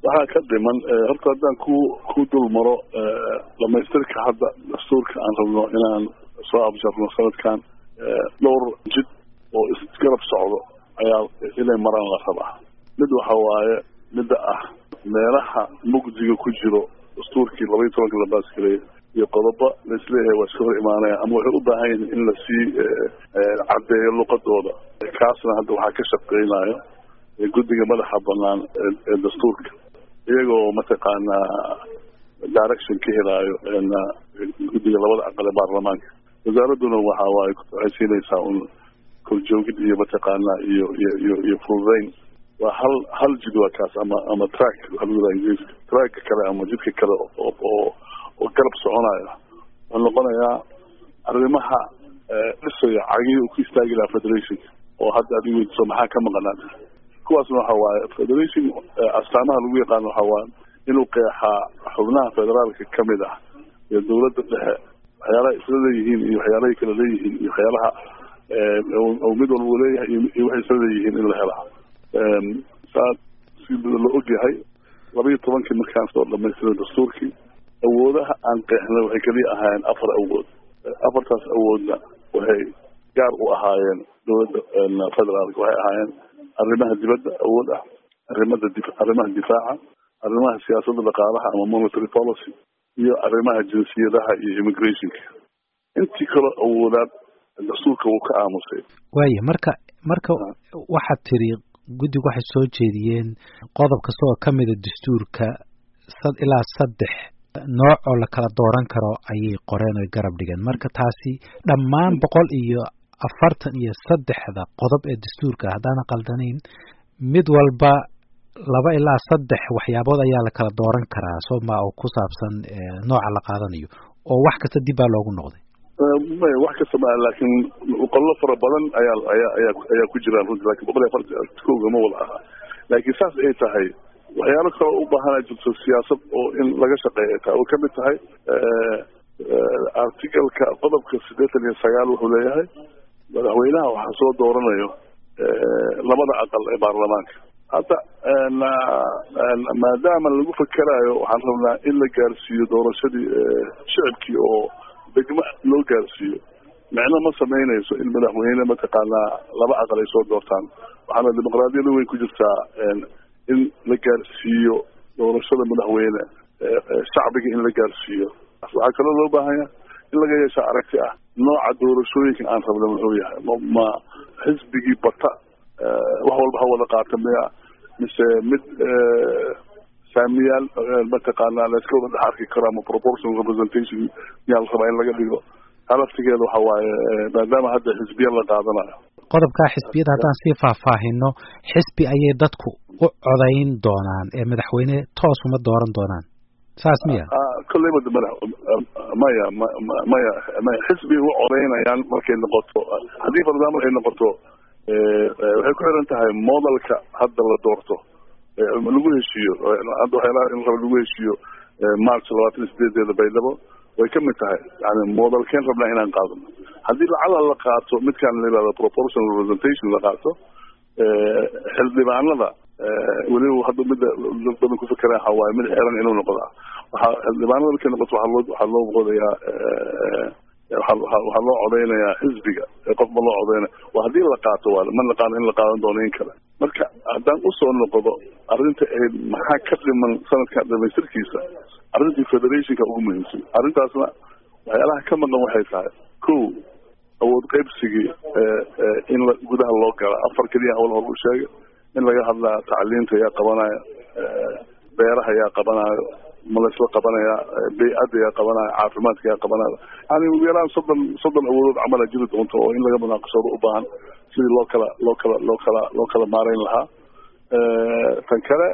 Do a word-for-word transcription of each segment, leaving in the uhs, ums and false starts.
waxaa ka dhiman horta haddaan ku ku dul maro dhamaystirka hadda dastuurka aan rabno inaan soo abjarno sanadkan dhowr jid oo isgarab socdo ayaa inay maraan la rabaa. mid waxa waaye midda ah meelaha mugdiga ku jiro dastuurkii laba iyo tobanka la baaskiray iyo qodobo laisleeyahay waa iska hor imaanaya ama waxay u baahan yihiin in lasii caddeeyo luqadooda. kaasna hadda waxaa ka shaqeynayo guddiga madaxa banaan ee dastuurka iyagoo mataqaanaa direction ka helaayo guddiga labada aqal ee baarlamaanka. wasaaraduna waxa waaye waxay siinaysaa un korjoogid iyo mataqaanaa iyo iyo iyo fududeyn. waa hal hal jid waa kaas ama ama track waxa lagu yidhaha ingiriiska track kale ama jidka kale oo oo oo garab soconaya wuxuu noqonayaa arrimaha dhisaya cagii uu ku istaagi lahaa federationka oo hadda adigu weydiiso maxaa ka maqanaata. kuwaasna waxa waaye federation astaamaha lagu yaqaano waxa waaye inuu qeexaa xubnaha federaalka ka mid ah iyo dowladda dhexe waxyaalaha isla leeyihiin iyo waxyaalahay kala leeyihiin iyo waxyaalaha oo mid walba uu leeyahay iyo waxay isla leeyihiin in la helaa. saa si la ogyahay laba iyo tobankii markaan soo dhamaystiray dastuurkii awoodaha aan qeexnay waxay kaliya ahaayeen afar awood. afartaas awoodna waxay gaar u ahaayeen dowladda federaalka. waxay ahaayeen arrimaha dibadda awood ah, arrimada dif arrimaha difaaca, arrimaha siyaasadda dhaqaalaha ama monetary policy, iyo arrimaha jinsiyadaha iyo immigrationka. intii kale awoodaad dastuurka wuu ka aamusay. waaya marka marka waxaad tiri guddigu waxay soo jeediyeen qodob kasta oo ka mida dastuurka sad ilaa saddex nooc oo la kala dooran karo ayay qoreen oy garab dhigeen. marka taasi dhammaan boqol iyo afartan iyo saddexda qodob ee dastuurka haddaan qaldanayn mid walba laba ilaa saddex waxyaabood ayaa la kala dooran karaa sooma oo ku saabsan nooca la qaadanayo oo wax kasta dib baa loogu noqday. may wax kasta ma laakiin qollo fara badan ayaa ayaa ayaa ayaa ku jiraan runtii laakiin boqol iyo afartan kooga ma wada aha. laakiin saas ay tahay waxyaalo kale u baahan jirto siyaasad oo in laga shaqeeyo taa oo ka mid tahay article-ka qodobka siddeetan iyo sagaal wuxuu leeyahay madaxweynaha waxaa soo dooranayo labada aqal ee baarlamaanka. hadda maadaama lagu fakerayo waxaan rabnaa in la gaarsiiyo doorashadii shicibkii oo degmo loo gaarsiiyo. micno ma samaynayso in madaxweyne mataqaanaa laba aqal ay soo doortaan. waxaana dimuqraadiyada weyn ku jirtaa in la gaarsiiyo doorashada madaxweyne shacbiga in la gaarsiiyo. waxaa kaloo loo baahanya in laga yeesha aragti ah nooca doorashooyinka aan rabna muxuu yahay. ma xisbigii bata wax walba ha wada qaata miya mise mid saamiyaal mataqaanaa la iska wada dhex arki karo ama proportional representation miyaa la rabaa in laga dhigo. halaftigeeda waxa waaye maadaama hadda xisbiya la qaadanayo. qodobkaa xisbiyada haddaan sii faahfaahino xisbi ayay dadku u codayn doonaan ee madaxweyne toos uma dooran doonaan saas miya? kolleyba madax maya maya maya xisbi u codaynayaan markay noqoto haddii for example ay noqoto waxay ku xiran tahay modelka hadda la doorto lagu heshiiyo. hadda waxyaalaha in raba lagu heshiiyo march labaatan iyo sideedeeda baydhabo way ka mid tahay yani modelkeen rabnaa inaan qaadano. haddii lacala la qaato midkaan la yihahdo proportional representation la qaato xildhibaanada weliba hadda midda badan ku fekeraan waxa waaye mid xiran inuu noqdaa. waxaa xildhibaanada markay noqoto waxaa loo waxaa loo qodayaa waxaa loo codeynayaa xisbiga qof ma loo codeynaya. waa haddii la qaato waa ma naqaano in la qaadan doono in kale. marka haddaan usoo noqdo arrinta ahayd maxaa ka dhiman sanadkan dhamaystirkiisa arrintii federationka ugu muhiimsan. arrintaasna waxyaalaha ka maqan waxay tahay kow awood qaybsigii in la gudaha loo gala. afar keliya hawl hor u sheegay in laga hadlaa tacliinta yaa qabanaya, beeraha yaa qabanayo, malaysla qabanaya, bay-adda yaa qabanayo, caafimaadka yaa qabanayo. yani ugu yaraan soddon soddon awoodood camala jiri doonto oo in laga munaaqashado u baahan sidii loo kala loo kala loo kala loo kala maarayn lahaa. tan kale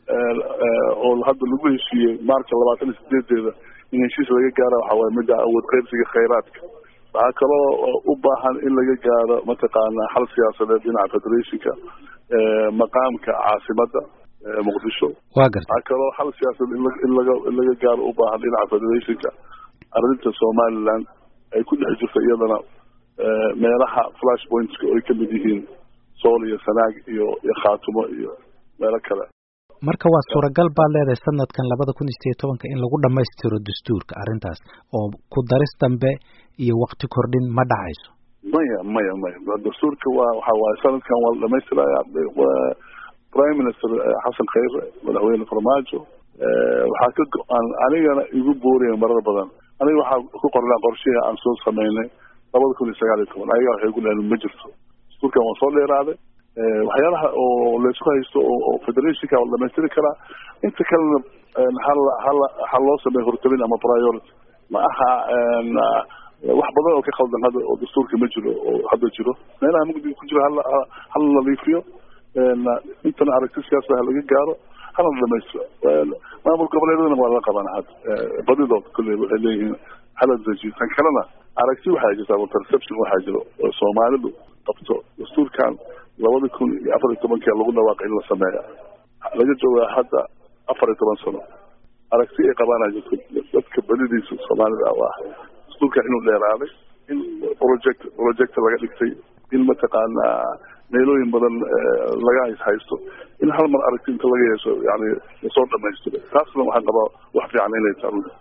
oo hadda lagu heshiiyey march labaatan iyo sideedeeda in heshiis laga gaaro waxa waaye midda awood qaybsiga khayraadka. waxaa kaloo u baahan in laga gaaro mataqaanaa xal siyaasadeed dhinaca federationka maqaamka caasimadda muqdisho. waxaa kaloo xal siyaasadeed in laga in laga gaaro u baahan dhinaca federationka arrinta somaliland ay ku dhex jirta iyadana meelaha flash pointska ay ka mid yihiin sool iyo sanaag iyo iyo khaatumo iyo meelo kale. marka waa suuragal baad leedahay sanadkan labada kun iyo sideed iyo tobanka in lagu dhamaystiro dastuurka arrintaas oo ku daris dambe iyo waqti kordhin ma dhacayso maya maya maya dastuurka waa waxa waaye sanadkan waa la dhamaystiraya waa prime minister xasan khayre madaxweyne farmaajo waxaa ka go-aan anigana igu booriyay marar badan aniga waxaa ku qornaa qorshihi aan soo sameynay labada kun iyo sagaal iyo toban ayaga waxay ku leeyihiin ma jirto dastuurkan waa soo dheeraaday waxyaalaha oo laysku haysto oo federationka la dhamaystiri karaa inta kalena hal hal hal loo sameeyo hortabin ama priority ma aha wax badan oo ka khaldan hadda oo dastuurka ma jiro oo hadda jiro meelaha mugdiga ku jira hal hal nadiifiyo intana aragti siyaasada laga gaaro hal dhamaystiro maamul goboleedana waa la qabana hadda badidood kulli waxay leeyihiin hala dejiyo tan kalena aragti waxaa jirta ama perception waxaa jiro oo Soomaalidu qabto dastuurkan labada kun iyo afar iyo tobanka lagu dhawaaqay in la sameeyo laga joogaa hadda afar iyo toban sano aragti ay qabaan jirto dadka badidiisa Soomaalida waa dastuurka inuu dheeraaday in project project laga dhigtay in mataqaana meelooyin badan laga haysto in hal mar aragti inta laga yeesho yani soo dhamaystiro taasna waxaan qabaa wax fiican inay tahay